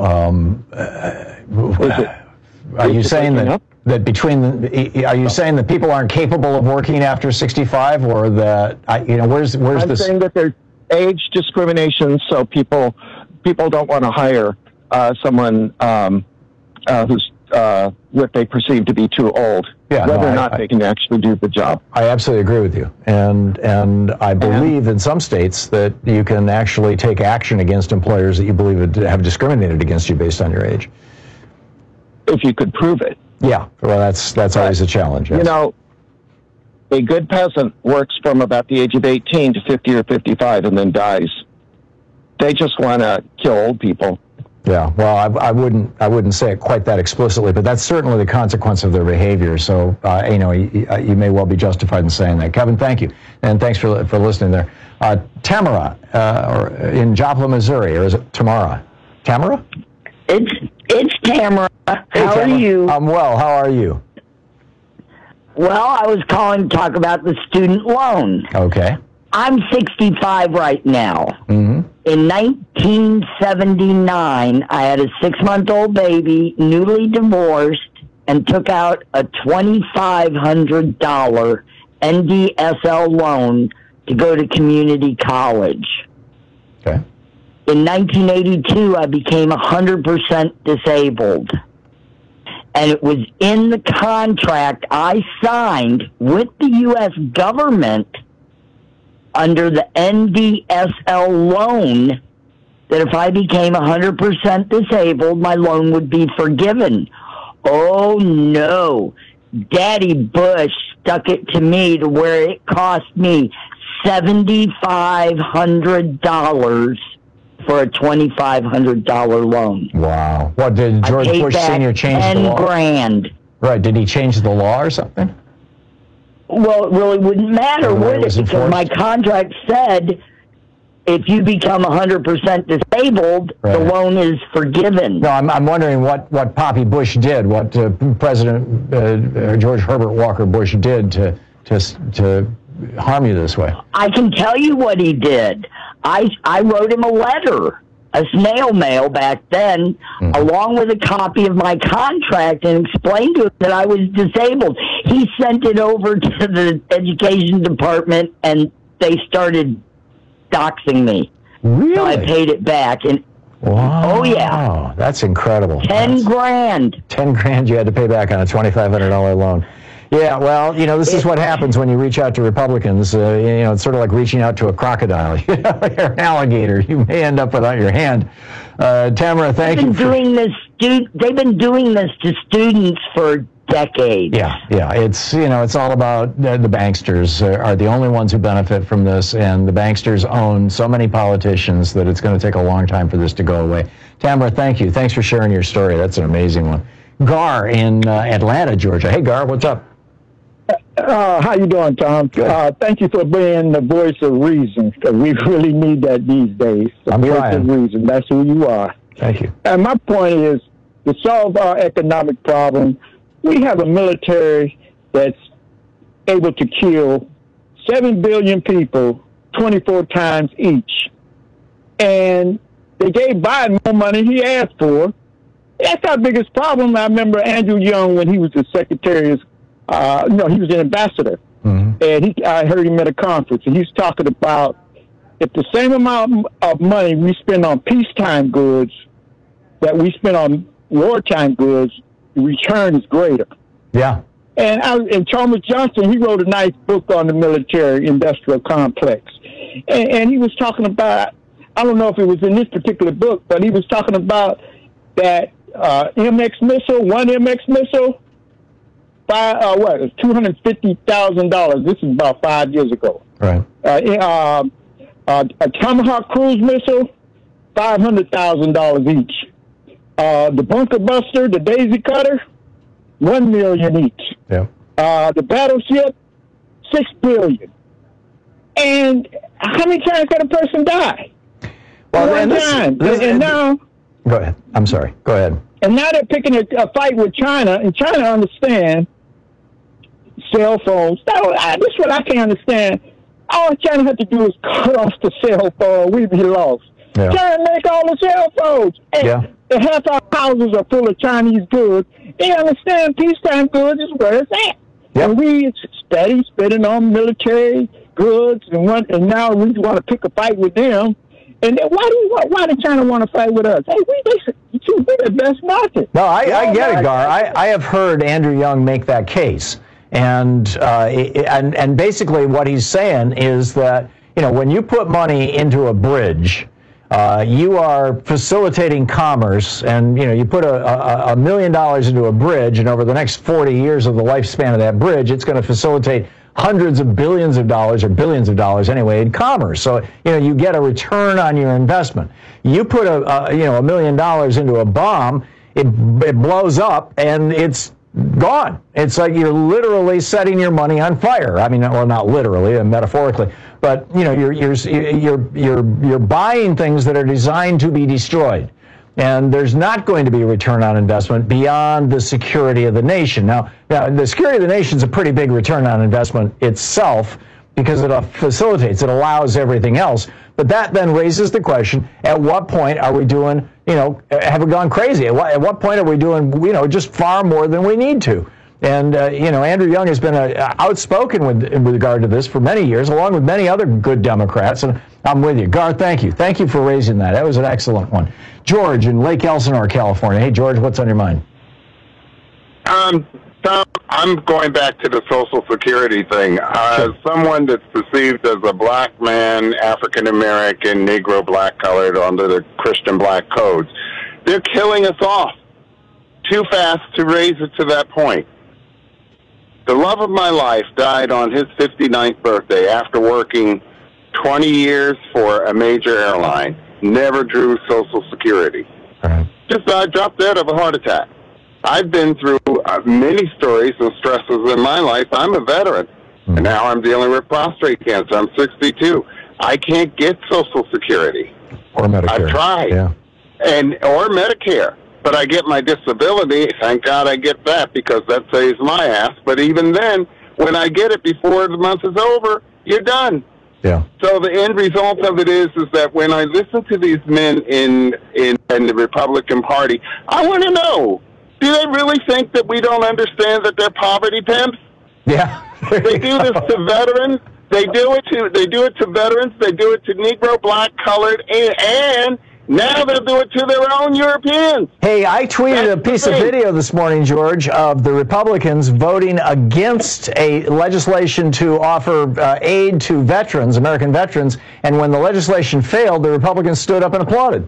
Are you saying that are you saying that people aren't capable of working after 65, or that where's this? I'm saying that there's age discrimination, so people don't want to hire someone who's what they perceive to be too old, whether or not they can actually do the job. I absolutely agree with you, and I believe in some states that you can actually take action against employers that you believe have discriminated against you based on your age. If you could prove it. Yeah, well, that's always a challenge. Yes. You know, a good peasant works from about the age of 18 to 50 or 55 and then dies. They just want to kill old people. Yeah, well, I wouldn't say it quite that explicitly, but that's certainly the consequence of their behavior. So, you may well be justified in saying that. Kevin, thank you, and thanks for listening there. Tamara, in Joplin, Missouri, or is it Tamara? Tamara? It's Tamara. Hey, How Tamara. are you? I'm well. How are you? Well, I was calling to talk about the student loan. Okay. I'm 65 right now. Mm-hmm. In 1979, I had a 6-month-old baby, newly divorced, and took out a $2,500 NDSL loan to go to community college. Okay. In 1982, I became 100% disabled. And it was in the contract I signed with the U.S. government under the NDSL loan that if I became 100% disabled, my loan would be forgiven. Oh, no. Daddy Bush stuck it to me to where it cost me $7,500 for a $2,500 loan. Wow. What, did George Bush Sr. change the law? $10,000. Right. Did he change the law or something? Well, it really wouldn't matter, would it? Because my contract said if you become 100% disabled, the loan is forgiven. No, I'm wondering what Poppy Bush did, what President George Herbert Walker Bush did to harm you this way. I can tell you what he did. I wrote him a letter, a snail mail back then, along with a copy of my contract, and explained to him that I was disabled. He sent it over to the education department, and they started doxing me. Really? So I paid it back. And wow. Oh, yeah. That's incredible. $10,000. $10,000 you had to pay back on a $2,500 loan. Yeah, well, this is what happens when you reach out to Republicans. It's sort of like reaching out to a crocodile. You're an alligator. You may end up without your hand. Tamara, thank you. They've been doing this to students for decades. Yeah. It's all about the banksters are the only ones who benefit from this, and the banksters own so many politicians that it's going to take a long time for this to go away. Tamara, thank you. Thanks for sharing your story. That's an amazing one. Gar in Atlanta, Georgia. Hey, Gar, what's up? How you doing, Tom? Thank you for being the voice of reason, because we really need that these days. The voice of reason. That's who you are. Thank you. And my point is, to solve our economic problem, we have a military that's able to kill 7 billion people 24 times each. And they gave Biden more money he asked for. That's our biggest problem. I remember Andrew Young, when he was the secretary, he was an ambassador. And I heard him at a conference, and he's talking about if the same amount of money we spend on peacetime goods that we spend on wartime goods, the return is greater. Yeah. And Chalmers Johnson, he wrote a nice book on the military-industrial complex. And he was talking about, I don't know if it was in this particular book, but he was talking about that MX missile, one MX missile, $250,000. This is about 5 years ago. Right. A Tomahawk cruise missile, $500,000 each. The bunker buster, the Daisy Cutter, $1 million each. Yeah. The battleship, $6 billion. And how many times can a person die? Well, one time. And now. Go ahead. I'm sorry. Go ahead. And now they're picking a fight with China, and China understand cell phones. This is what I can't understand. All China had to do is cut off the cell phone. We'd be lost. Yeah. China make all the cell phones. And half our houses are full of Chinese goods. They understand peacetime goods is where it's at. Yep. And we steady spending on military goods, and now we want to pick a fight with them. And then why do China want to fight with us? Hey, we're the best market. No, I get it, Gar. I have heard Andrew Young make that case. And basically what he's saying is that, when you put money into a bridge, you are facilitating commerce, and, you put $1 million into a bridge, and over the next 40 years of the lifespan of that bridge, it's going to facilitate hundreds of billions of dollars, or billions of dollars anyway, in commerce. So, you get a return on your investment. You put $1 million into a bomb, it blows up, and it's gone. It's like you're literally setting your money on fire. I mean, well, not literally, metaphorically, but you're buying things that are designed to be destroyed. And there's not going to be a return on investment beyond the security of the nation. Now, the security of the nation is a pretty big return on investment itself, because it facilitates, it allows everything else. But that then raises the question, at what point are we doing, have we gone crazy? At what point are we doing, just far more than we need to? And, Andrew Young has been outspoken with regard to this for many years, along with many other good Democrats. And I'm with you. Gar, thank you. Thank you for raising that. That was an excellent one. George in Lake Elsinore, California. Hey, George, what's on your mind? Tom, I'm going back to the Social Security thing. As someone that's perceived as a black man, African American, Negro, black colored under the Christian black codes, they're killing us off too fast to raise it to that point. The love of my life died on his 59th birthday after working 20 years for a major airline. Never drew Social Security. Just dropped dead of a heart attack. I've been through many stories and stresses in my life. I'm a veteran, and now I'm dealing with prostate cancer. I'm 62. I can't get Social Security. Or Medicare. I've tried. Yeah. Or Medicare. But I get my disability. Thank God I get that because that saves my ass. But even then, when I get it before the month is over, you're done. Yeah. So the end result of it is that when I listen to these men in the Republican Party, I want to know, do they really think that we don't understand that they're poverty pimps? Yeah. They do this to veterans. They do it to veterans. They do it to Negro, black, colored, and now they'll do it to their own Europeans. Hey, I tweeted a piece of video this morning, George, of the Republicans voting against a legislation to offer aid to veterans, American veterans, and when the legislation failed, the Republicans stood up and applauded.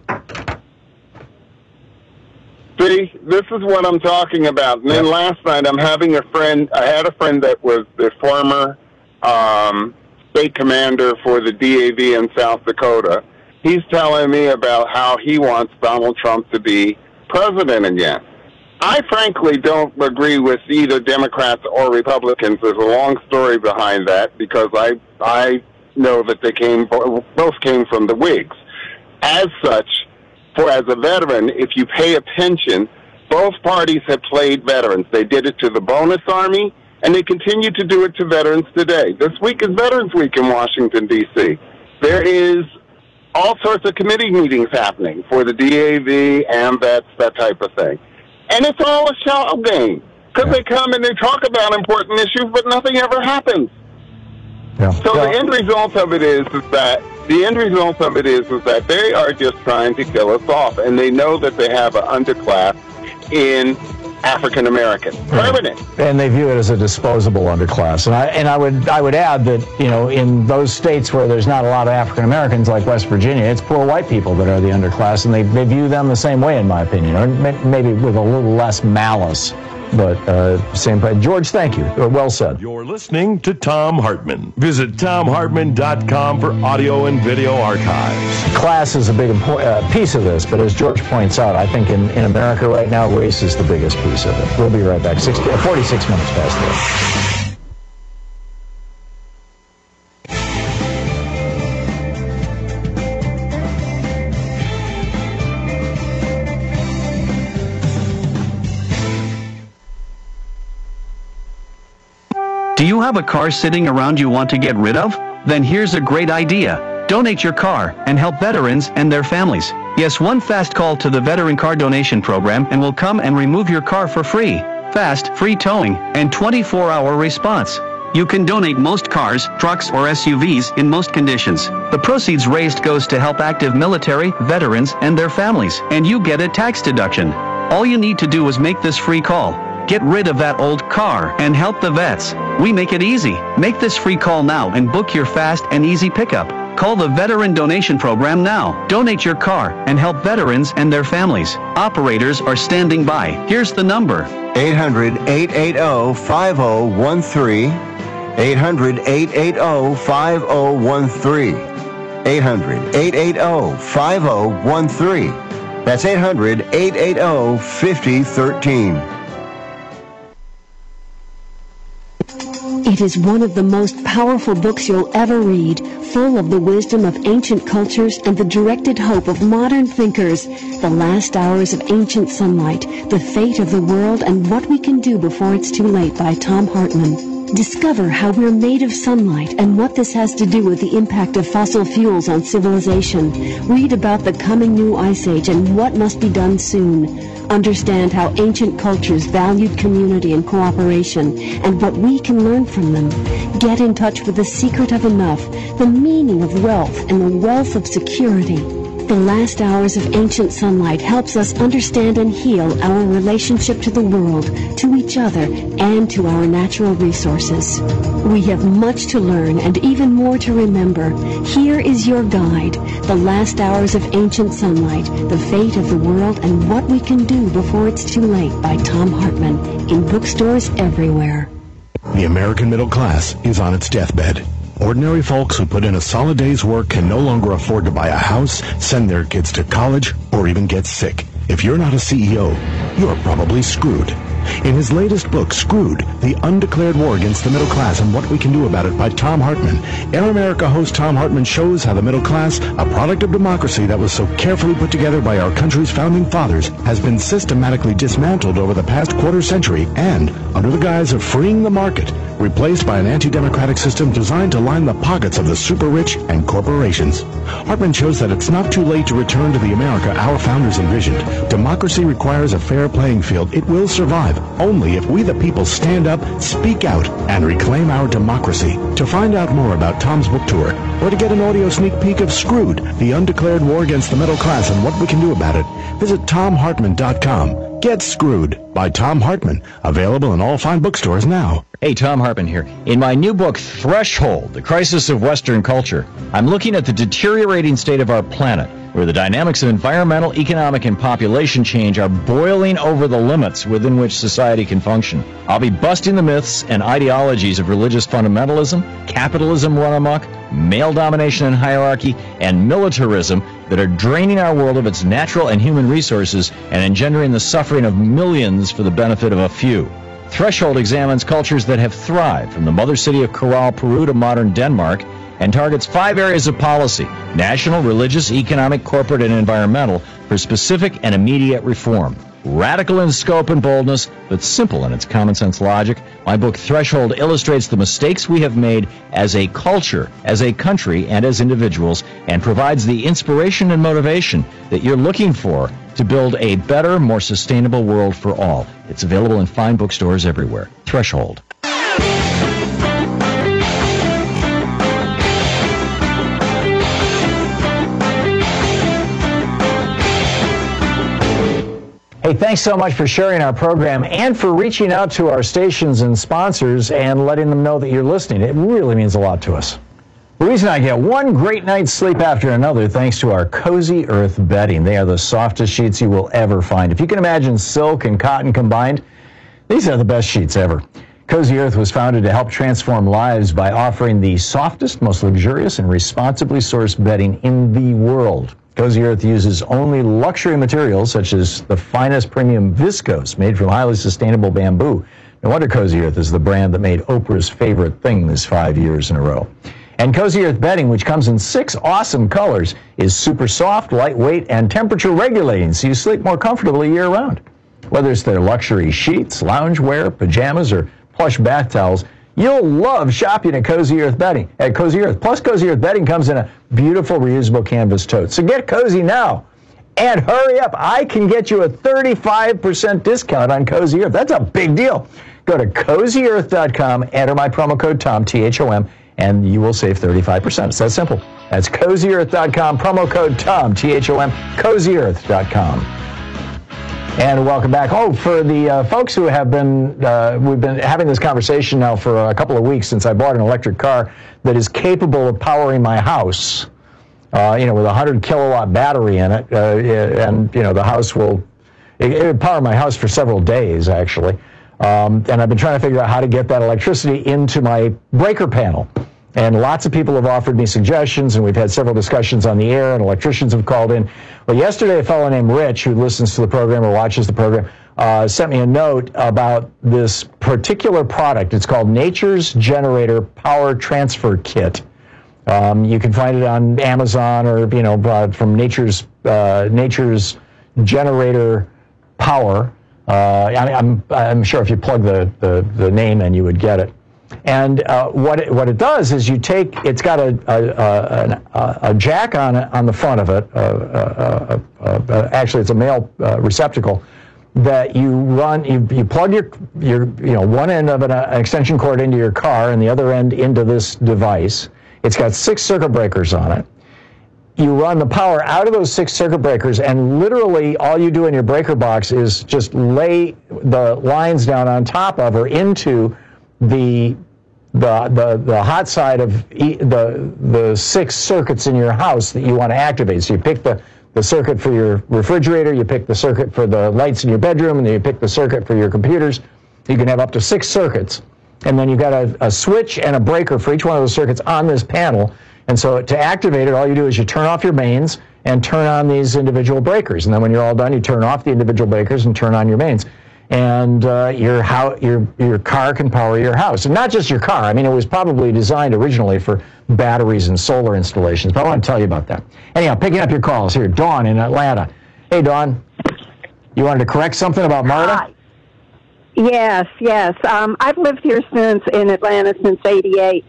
See, this is what I'm talking about. And then last night, I had a friend that was the former state commander for the DAV in South Dakota. He's telling me about how he wants Donald Trump to be president again. I frankly don't agree with either Democrats or Republicans. There's a long story behind that because I know that both came from the Whigs. As such, as a veteran, if you pay a pension, both parties have played veterans. They did it to the bonus army, and they continue to do it to veterans today. This week is Veterans Week in Washington, D.C. There is all sorts of committee meetings happening for the DAV, AMVETS, that type of thing. And it's all a show game because they come and they talk about important issues, but nothing ever happens. Yeah. So the end result of it is that they are just trying to kill us off, and they know that they have an underclass in African American, permanent, and they view it as a disposable underclass. And I would add that in those states where there's not a lot of African Americans, like West Virginia, it's poor white people that are the underclass, and they view them the same way, in my opinion, or maybe with a little less malice. But same. George, thank you. Well said. You're listening to Thom Hartmann. Visit ThomHartmann.com for audio and video archives. Class is a big piece of this, but as George points out, I think in America right now, race is the biggest piece of it. We'll be right back. 46 minutes past 3. Do you have a car sitting around you want to get rid of? Then here's a great idea. Donate your car and help veterans and their families. Yes, one fast call to the Veteran Car Donation Program and we'll come and remove your car for free. Fast, free towing, and 24-hour response. You can donate most cars, trucks, or SUVs in most conditions. The proceeds raised goes to help active military, veterans, and their families, and you get a tax deduction. All you need to do is make this free call. Get rid of that old car and help the vets. We make it easy. Make this free call now and book your fast and easy pickup. Call the Veteran Donation Program now. Donate your car and help veterans and their families. Operators are standing by. Here's the number. 800-880-5013. 800-880-5013. 800-880-5013. That's 800-880-5013. It is one of the most powerful books you'll ever read, full of the wisdom of ancient cultures and the directed hope of modern thinkers. The Last Hours of Ancient Sunlight, The Fate of the World and What We Can Do Before It's Too Late by Thom Hartmann. Discover how we're made of sunlight and what this has to do with the impact of fossil fuels on civilization. Read about the coming new ice age and what must be done soon. Understand how ancient cultures valued community and cooperation and what we can learn from them. Get in touch with the secret of enough, the meaning of wealth, and the wealth of security. The last hours of ancient sunlight helps us understand and heal our relationship to the world, to each other, and to our natural resources. We have much to learn and even more to remember. Here is your guide, The Last Hours of Ancient Sunlight, The Fate of the World and What We Can Do Before It's Too Late by Thom Hartmann, in bookstores everywhere. The American middle class is on its deathbed. Ordinary folks who put in a solid day's work can no longer afford to buy a house, send their kids to college, or even get sick. If you're not a CEO, you're probably screwed. In his latest book, Screwed, The Undeclared War Against the Middle Class and What We Can Do About It by Thom Hartmann, Air America host Thom Hartmann shows how the middle class, a product of democracy that was so carefully put together by our country's founding fathers, has been systematically dismantled over the past quarter century and, under the guise of freeing the market, replaced by an anti-democratic system designed to line the pockets of the super rich and corporations. Hartmann shows that it's not too late to return to the America our founders envisioned. Democracy requires a fair playing field. It will survive only if we the people stand up, speak out, and reclaim our democracy. To find out more about Thom's book tour, or to get an audio sneak peek of Screwed, The Undeclared War Against the Middle Class and What We Can Do About It, visit ThomHartmann.com. Get Screwed by Thom Hartmann, available in all fine bookstores now. Hey, Thom Hartmann here. In my new book, Threshold, The Crisis of Western Culture, I'm looking at the deteriorating state of our planet, where the dynamics of environmental, economic, and population change are boiling over the limits within which society can function. I'll be busting the myths and ideologies of religious fundamentalism, capitalism run amok, male domination and hierarchy, and militarism that are draining our world of its natural and human resources and engendering the suffering of millions for the benefit of a few. Threshold examines cultures that have thrived, from the mother city of Corral, Peru to modern Denmark, and targets 5 areas of policy: national, religious, economic, corporate, and environmental, for specific and immediate reform. Radical in scope and boldness, but simple in its common sense logic, my book Threshold illustrates the mistakes we have made as a culture, as a country, and as individuals, and provides the inspiration and motivation that you're looking for to build a better, more sustainable world for all. It's available in fine bookstores everywhere. Threshold. Hey, thanks so much for sharing our program and for reaching out to our stations and sponsors and letting them know that you're listening. It really means a lot to us. Louise and I get one great night's sleep after another thanks to our Cozy Earth bedding. They are the softest sheets you will ever find. If you can imagine silk and cotton combined, these are the best sheets ever. Cozy Earth was founded to help transform lives by offering the softest, most luxurious, and responsibly sourced bedding in the world. Cozy Earth uses only luxury materials such as the finest premium viscose made from highly sustainable bamboo. No wonder Cozy Earth is the brand that made Oprah's favorite things 5 years in a row. And Cozy Earth bedding, which comes in 6 awesome colors, is super soft, lightweight, and temperature regulating, so you sleep more comfortably year-round. Whether it's their luxury sheets, loungewear, pajamas, or plush bath towels, you'll love shopping at Cozy Earth bedding at Cozy Earth. Plus, Cozy Earth bedding comes in a beautiful reusable canvas tote. So get cozy now. And hurry up. I can get you a 35% discount on Cozy Earth. That's a big deal. Go to CozyEarth.com, enter my promo code TOM, T-H-O-M, and you will save 35%. It's that simple. That's CozyEarth.com, promo code TOM, T-H-O-M, CozyEarth.com. And welcome back. Oh, for the folks who have been, we've been having this conversation now for a couple of weeks since I bought an electric car that is capable of powering my house, with a 100 kilowatt battery in it, and the house will, it would power my house for several days, actually. And I've been trying to figure out how to get that electricity into my breaker panel. And lots of people have offered me suggestions, and we've had several discussions on the air, and electricians have called in. Well, yesterday, a fellow named Rich, who listens to the program or watches the program, sent me a note about this particular product. It's called Nature's Generator Power Transfer Kit. You can find it on Amazon or, from Nature's Generator Power. I'm sure if you plug the name in, you would get it. And what it does is it's got a jack on the front of it. Actually, it's a male receptacle that you run. You plug your one end of an extension cord into your car, and the other end into this device. It's got 6 circuit breakers on it. And what it does is you take, it's got a jack on the front of it. Actually, it's a male receptacle that you run. You plug your one end of an extension cord into your car, and the other end into this device. It's got 6 circuit breakers on it. And what it does is it's got you run the power out of those 6 circuit breakers, and literally all you do in your breaker box is just lay the lines down on top of or into the hot side of the 6 circuits in your house that you want to activate. So you pick the circuit for your refrigerator, you pick the circuit for the lights in your bedroom, and then you pick the circuit for your computers. You can have up to 6 circuits, and then you've got a switch and a breaker for each one of those circuits on this panel. And so to activate it, all you do is you turn off your mains and turn on these individual breakers. And then when you're all done, you turn off the individual breakers and turn on your mains. And your car can power your house. And not just your car. I mean, it was probably designed originally for batteries and solar installations. But I want to tell you about that. Anyhow, picking up your calls here. Dawn in Atlanta. Hey, Dawn. You wanted to correct something about MARTA? Hi. Yes. I've lived here in Atlanta since '88.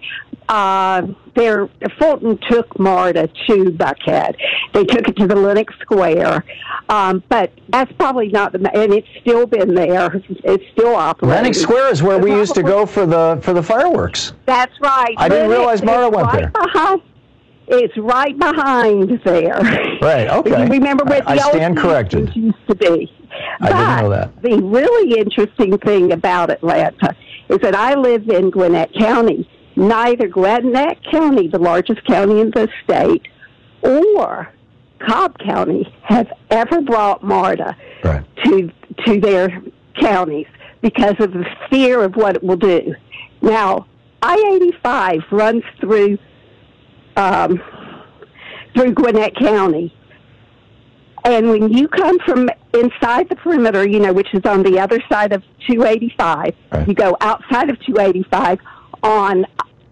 Fulton took MARTA to Buckhead. They took it to the Lenox Square, but that's probably not and it's still been there. It's still operating. Lenox Square is where we used to go for the fireworks. That's right. I didn't realize MARTA went there. It's right behind there. Right. Okay. You remember where the I stand corrected. Used to be. I didn't know that. The really interesting thing about Atlanta is that I live in Gwinnett County. Neither Gwinnett County, the largest county in the state, or Cobb County have ever brought MARTA to their counties because of the fear of what it will do. Now, I-85 runs through Gwinnett County. And when you come from inside the perimeter, which is on the other side of 285, you go outside of 285 on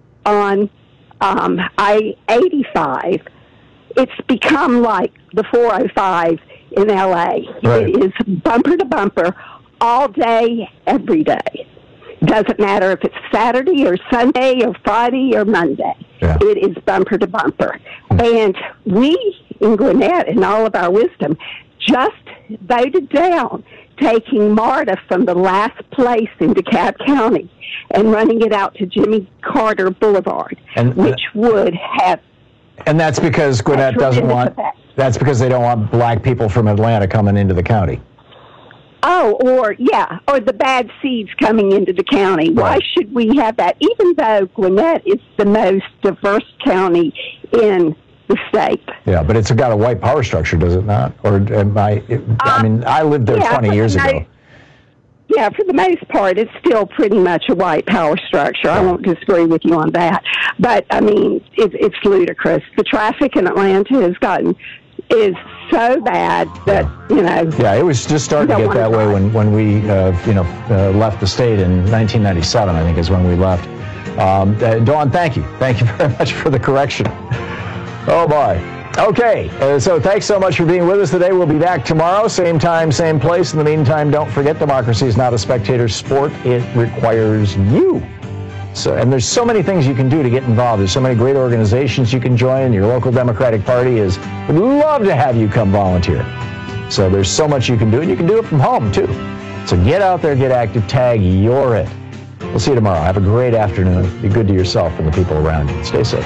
I-85, it's become like the 405 in L.A. Right. It is bumper to bumper all day, every day. Doesn't matter if it's Saturday or Sunday or Friday or Monday. Yeah. It is bumper to bumper. And we in Gwinnett, in all of our wisdom, just voted down taking MARTA from the last place in DeKalb County and running it out to Jimmy Carter Boulevard, which would have... And that's because Gwinnett doesn't want... That's because they don't want black people from Atlanta coming into the county. Oh, or the bad seeds coming into the county. Right. Why should we have that? Even though Gwinnett is the most diverse county in the state. Yeah, but it's got a white power structure, does it not? Or I lived there 20 years ago. Yeah, for the most part, it's still pretty much a white power structure. I won't disagree with you on that. But, I mean, it's ludicrous. The traffic in Atlanta is so bad that, Yeah, it was just starting to get that way when we, left the state in 1997, I think is when we left. Dawn, thank you. Thank you very much for the correction. Oh, boy. Okay, so thanks so much for being with us today. We'll be back tomorrow, same time, same place. In the meantime, don't forget, democracy is not a spectator sport. It requires you. And there's so many things you can do to get involved. There's so many great organizations you can join. Your local Democratic Party would love to have you come volunteer. So there's so much you can do, and you can do it from home, too. So get out there, get active, tag You're It. We'll see you tomorrow. Have a great afternoon. Be good to yourself and the people around you. Stay safe.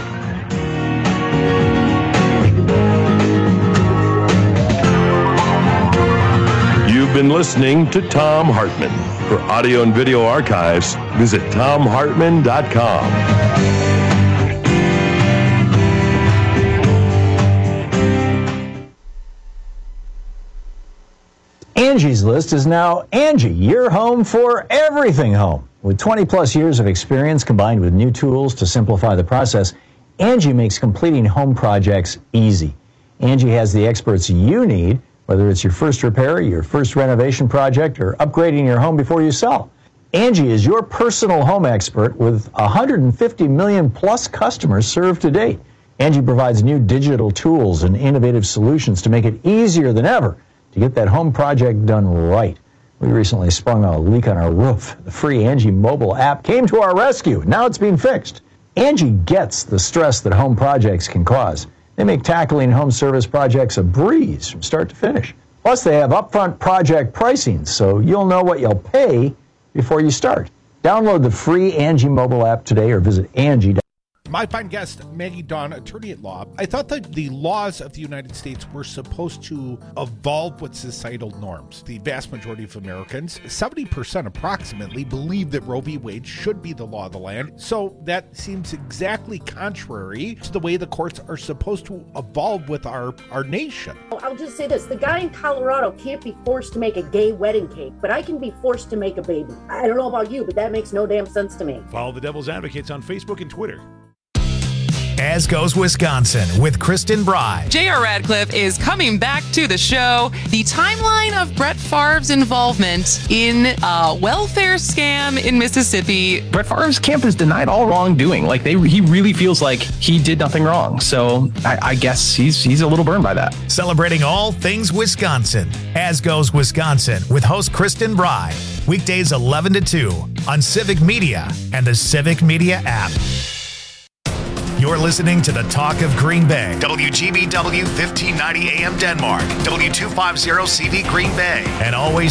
You've been listening to Thom Hartmann. For audio and video archives, visit ThomHartmann.com. Angie's List is now Angie, your home for everything home. With 20 plus years of experience combined with new tools to simplify the process, Angie makes completing home projects easy. Angie has the experts you need, whether it's your first repair, your first renovation project, or upgrading your home before you sell. Angie is your personal home expert with 150 million plus customers served to date. Angie provides new digital tools and innovative solutions to make it easier than ever to get that home project done right. We recently sprung a leak on our roof. The free Angie mobile app came to our rescue. Now it's being fixed. Angie gets the stress that home projects can cause. They make tackling home service projects a breeze from start to finish. Plus, they have upfront project pricing, so you'll know what you'll pay before you start. Download the free Angie mobile app today or visit Angie.com. My fine guest, Maggie Dawn, attorney at law. I thought that the laws of the United States were supposed to evolve with societal norms. The vast majority of Americans, 70% approximately, believe that Roe v. Wade should be the law of the land. So that seems exactly contrary to the way the courts are supposed to evolve with our nation. I'll just say this. The guy in Colorado can't be forced to make a gay wedding cake, but I can be forced to make a baby. I don't know about you, but that makes no damn sense to me. Follow the Devil's Advocates on Facebook and Twitter. As Goes Wisconsin with Kristen Bry. J.R. Radcliffe is coming back to the show. The timeline of Brett Favre's involvement in a welfare scam in Mississippi. Brett Favre's camp has denied all wrongdoing. Like he really feels like he did nothing wrong. So I guess he's a little burned by that. Celebrating all things Wisconsin. As Goes Wisconsin with host Kristen Bry. Weekdays 11 to 2 on Civic Media and the Civic Media app. You're listening to the Talk of Green Bay. WGBW 1590 AM Denmark. W250 CV Green Bay. And always